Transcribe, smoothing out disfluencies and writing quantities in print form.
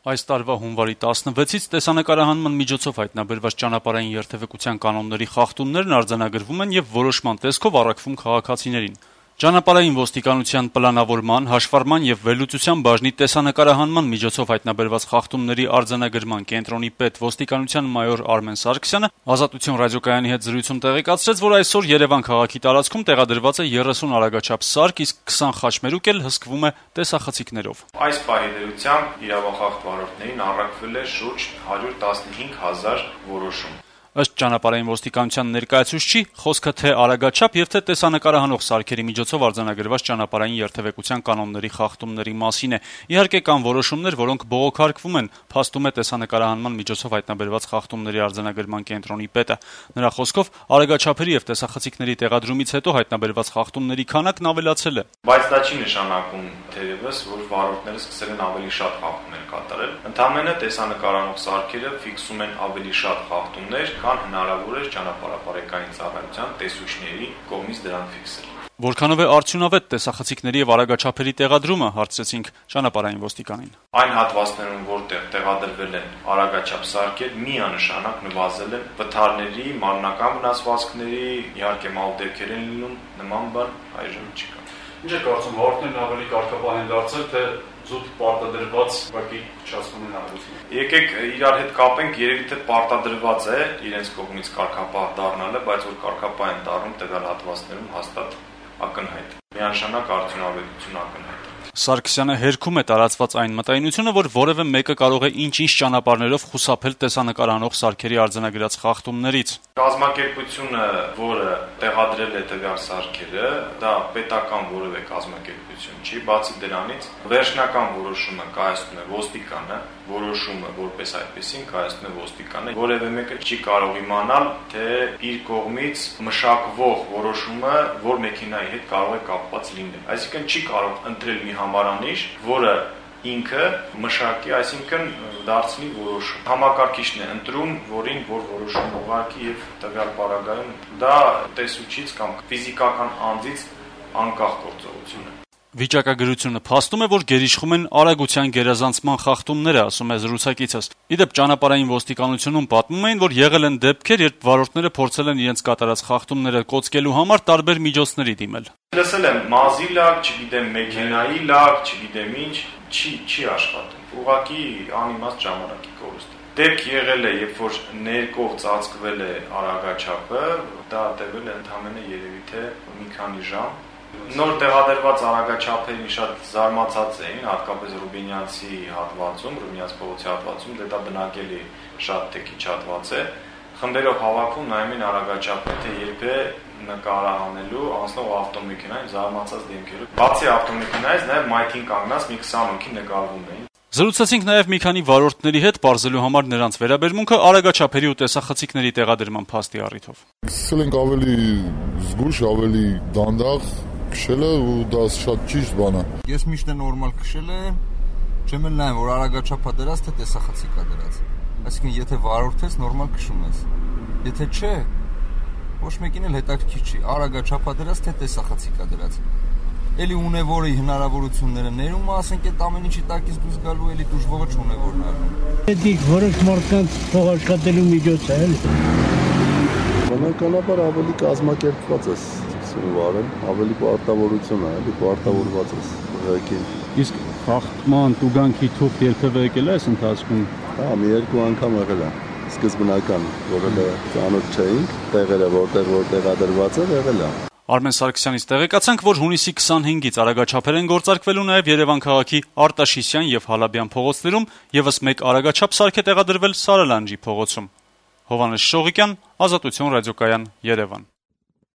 Այս տարվա հունվարի 16-ից տեսանկարահանման միջոցով հայտնաբերված ճանապարհային երթևեկության կանոնների խախտումներն արձանագրվում են եւ որոշման տեսքով առաքվում քաղաքացիներին։ Ճանապարհային ոստիկանության պլանավորման, հաշվառման եւ վերլուծության բաժնի տեսանկարահանման միջոցով հայտնաբերված խախտումների արձանագրման կենտրոնի պետ ոստիկանության մայոր Արմեն Սարգսյանը Ազատություն ռադիոկայանի հետ զրույցում տեղեկացրեց, որ այսօր Երևան քաղաքի տարածքում տեղադրված է 30 արագաչափ սարք, իսկ 20 խաչմերուկ էլ հսկվում է տեսախցիկներով։ Այս պահի դրությամբ իրավախախտ վարորդներին առաքվել է շուրջ 115,000 որոշում։ Ըստ ճանապարհային ոստիկանության ներկայացուցչի, խոսքը թե արագաչափ եւ թե տեսանկարահանող սարքերի միջոցով արձանագրված ճանապարհային երթևեկության կանոնների խախտումների մասին է։ Իհարկե կան որոշումներ, որոնք բողոքարկվում են, փաստում է տեսանկարահանման միջոցով հայտնաբերված խախտումների արձանագրման կենտրոնի պետը։ Նրա խոսքով արագաչափերի եւ տեսախցիկների տեղադրումից հետո հայտնաբերված խախտումների քանակն ավելացել է։ Բայց դա չի նշանակում թերևս, որ վարորդները սկսել են ավելի շատ խախտումներ կատարել։ Ընդամենը տեսանկարահանող սարքերը ֆիքսում են ավելի շատ խախտումներ, քան հնարավոր է ճանապարհապարեկային ծառայության տեսուչների կողմից դրանք ֆիքսել։ Որքանով է արդյունավետ տեսախցիկների եւ արագաչափերի տեղադրումը, հարցրեցինք ճանապարհային ոստիկանին։ Այն հատվածներում, որտեղ տեղադրվել են արագաչափ սարքեր, միանշանակ նվազել են վթարների, մարմնական վնասվածքների, իհարկե մալդեպքեր են լինում, նման բան այժմ չկա։ Ինչ է կարծում, վարորդներն ավելի կարգապահ են դարձել, թե զուտ պարտադրված ուղղակի փչացնում են արագությունը։ Եկեք իրար հետ կապենք, երևի թե պարտադրված է իրենց կողմից կարգապահ դառնալը, բայց որ կարգապահ են դառնում տվյալ հատվածներում հաստատ ակնհայտ։ Միանշանակ արդյունավետություն ակնհայտ։ Սարգսյանը հերքում է տարածված այն մտայնությունը, որ որևէ մեկը կարող է ինչ-ինչ ճանապարհներով խուսափել տեսանկարահանող սարքերի արձանագրած խախտումներից։ Կազմակերպությունը, որը տեղադրել է տվյալ սարքերը, դա պետական որևէ կազմակերպություն չի, բացի դրանից վերջնական որոշումը կայացնում է ոստիկանը, որոշումը որպես այդպեսին կայացնում է ոստիկանը։ Որևէ մեկը չի կարող իմանալ, թե իր կողմից մշակվող որոշումը որ մեքենայի հետ կարող է կապված լինել։ Այսինքն չի կարող ընտրել մի համարանիշ, որը ինքը մշակի, այսինքն դարձնի որոշում։ Համակարգիչն է ընտրում, որին որ որոշում ուղարկի եւ տվյալ պարագայում դա տեսուչից կամ ֆիզիկական անձից անկախ գործողություն է։ Վիճակագրությունը փաստում է, որ գերիշխում են արագության գերազանցման խախտումները, ասում է զրուցակիցս։ Իդեպ ճանապարհային ոստիկանությունում պատմում էին, որ եղել են դեպքեր, երբ վարորդները փորձել են իրենց կատարած խախտումները կոծկելու համար տարբեր միջոցների դիմել։ Լսել եմ մազի լակ, չգիտեմ մեքենայի լակ, չգիտեմ ինչ, չի աշխատում։ Ուղղակի անիմաստ ժամանակի կորուստ։ Դեպք եղել է, երբ որ ներկող ծածկվել է արագաչափը, դա տևել է ընդամենը երևի թե մի քանի ժամ։ Նոր տեղադրված արագաչափերին շատ զարմացած էին, հատկապես Ռուբինյանցի հատվածում, Ռուբինյանց փողոցի հատվածում, դա բնակելի շատ թե քիչ հատված է։ Խմբերով հավաքում նայում են արագաչափը, թե երբ է նկարահանելու անցնող ավտոմեքենային զարմացած դեմքերով։ Բացի ավտոմեքենայից, նաև մայթին կանգնած մի 20 հոգի նկարվում էին։ Զրուցեցինք նաև մի քանի վարորդների հետ, բարձելու համար նրանց վերաբերմունքը արագաչափերի ու տեսախցիկների տեղադրման փաստի առիթով։ Սկսել ենք ավելի զգույշ, ավելի դանդաղ քշելը ու դա շատ ճիշտ բան է։ Ես միշտ նորմալ քշել եմ, չեմ էլ նայում, որ արագաչափ է դրած, թե տեսախցիկ է դրած։ Այսինքն եթե վարորդ ես, նորմալ քշում ես։ Եթե չէ, ոչ մեկին էլ հետաքրքիր չի, արագաչափ է դրած, թե տեսախցիկ է դրած։ Էլի ունևորի հնարավորությունները ներում, ասենք այդ ամեն ինչի տակից դուրս գալու էլի դժվարը չունևորն առնում։ Դիք որոշ մարդկանց փող աշխատելու միջոց է, էլի։ Բնականաբար ավելի կազմակերպված ես վարել, ավելի պարտավորություն է, էլի պարտավորված ես ուղղակի։ Իսկ խախտման տուգանքի թուղթ երբևէ եկել է այս ընթացքում։ Հա, մի երկու անգամ եղել է։ Սկզբնական, որը ծանոթ չէինք, տեղերը որտեղ տեղադրված է, եղել է։ Արմեն Սարգսյանից տեղեկացանք, որ հունիսի 25-ից արագաչափեր են գործարկվելու նաև Երևան քաղաքի Արտաշիսյան եւ Հալաբյան փողոցներում, եւս մեկ արագաչափ սարք է տեղադրվել Սարալանջի փողոցում։ Հովհաննես Շողիկյան, Ազատություն ռադիոկայան, Երևան։